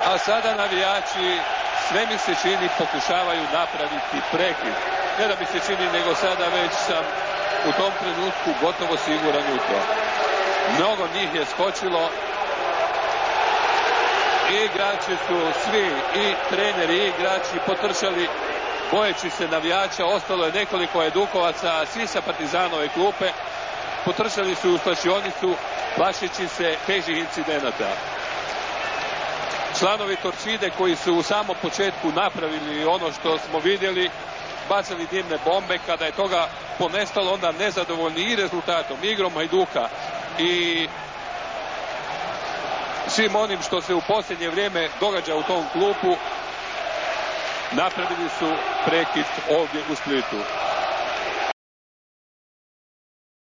A sada navijači, sve mi se čini, pokušavaju napraviti prekid. Ne da mi se čini, nego sada već sam u tom trenutku gotovo siguran u to. Mnogo njih je skočilo. Igrači su svi, i treneri, i igrači potrčali, bojeći se navijača. Ostalo je nekoliko edukovaca, svi sa Partizanove klupe. Potrčali su u slačionicu, plašeći se težih incidenata. Članovi Torcide koji su u samom početku napravili ono što smo vidjeli, bacili dimne bombe, kada je toga ponestalo, onda nezadovoljni i rezultatom, igrom Hajduka i svim onim što se u posljednje vrijeme događa u tom klubu, napravili su prekid ovdje u Splitu.